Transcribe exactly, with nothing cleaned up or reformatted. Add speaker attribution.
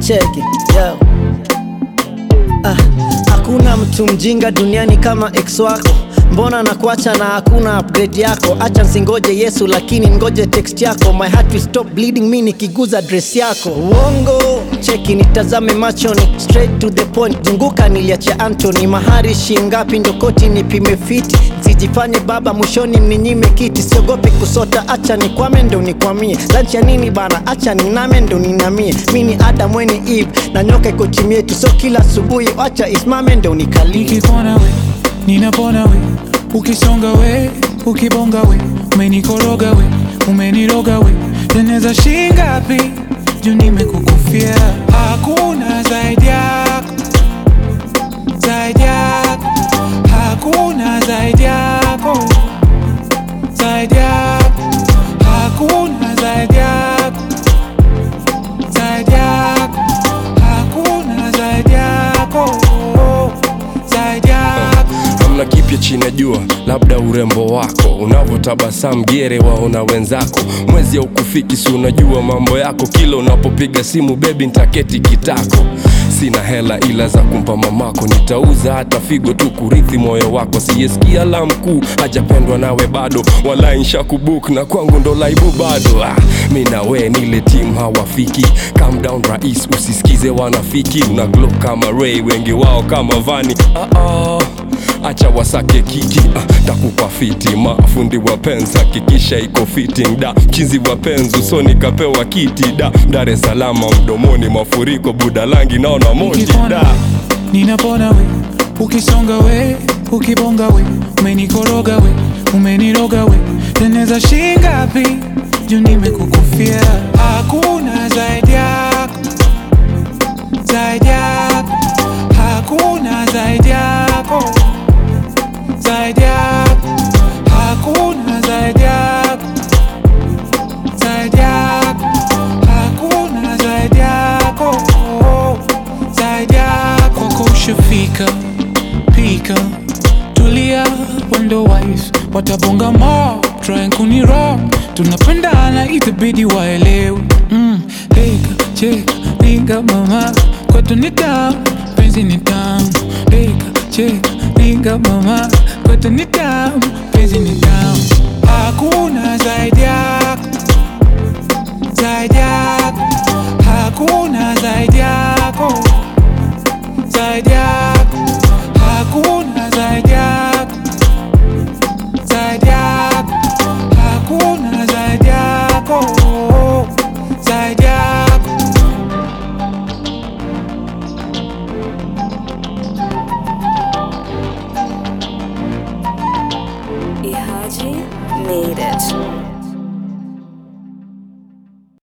Speaker 1: Check it, yo. Ah, hakuna mtu mjinga duniani kama ex wako. Mbona nakuacha na hakuna update yako? Acha nsingoje Yesu lakini ngoje text yako. My heart will stop bleeding mi nikiguza dress yako. Uongo, cheki nitazame machoni, straight to the point. Zunguka niliacha Anthony. Mahari shingapi ndo koti nipime fiti. Sijifanye baba mwishoni mninyime kiti. Siogopi kusota, acha nikwame ndo nikwamie. Lunch ya nini bana, acha niname ndo ninamie. Mini Adam weni Eve, na nyoka iko chini yetu. So kila asubuhi acha ismame ndo nikalie.
Speaker 2: Nikipona we, ninapona we, ukisonga we, ukibonga we, umenikoroga we, umeniroga we. Teneza shingapi, juu nimekukufia. Hakuna zaidi yako, zaidi yako. Hakuna zaidi yako, zaidi yako. Hakuna zaidi yako, zaidi yako. Hakuna zaidi yako, zaidi yako.
Speaker 3: Hamna kipya chini ya jua, labda urembo wako. Unavotabasamu gere waona wenzako. Mwezi ya ukufiki si unajua mambo yako. Kila unapopiga simu baby nitaketi kitako. Sina hela ila za kumpa mamako. Nitauza hata figo tu kurithi moyo wako. Siyesikia la mkuu, hajapendwa nawe bado. Wala insha kubook na kwangu ndo laibu bado. ah, Mina we nile team hawafiki. Calm down rais, usisikize wanafiki. Una glow kama Ray, wengi wao kama Vani. ah -oh. Acha wasake kiki, uh, takupa fiti. Mafundi wa penza, kikisha iko fitting da. Mchizi wa penzu, so nikapewa kiti da. Dar es Salaam mdomoni mafuriko. Budalangi naona moji da.
Speaker 2: Ninapona we, ukisonga we, ukibonga we, umenikoroga we, umeniroga we. Teneza shingapi, juu nimekukufia. Hakuna zaidi yako, zaidi yako. Hakuna zaidi yako, zaidi yako. Hakuna zaidi yako, zaidi yako. Hakuna zaidi yako, zaidi yako. Kwako ushafika, pika, tulia, wendo wife. Watabonga mo, try kuniro. Tunapendana itabidi waelewe. mm, Deka, cheka, niga mama. Kwetu ni down, penzi ni down. Deka, cheka, niga mama. Kwetu ni down, penzi ni down. Hakuna zaidi yako, zaidi yako. Hakuna zaidi yako, zaidi yako. Hakuna zaidi yako, zaidi yako. Hakuna zaidi yako, zaidi yako.
Speaker 4: Ihaji made it.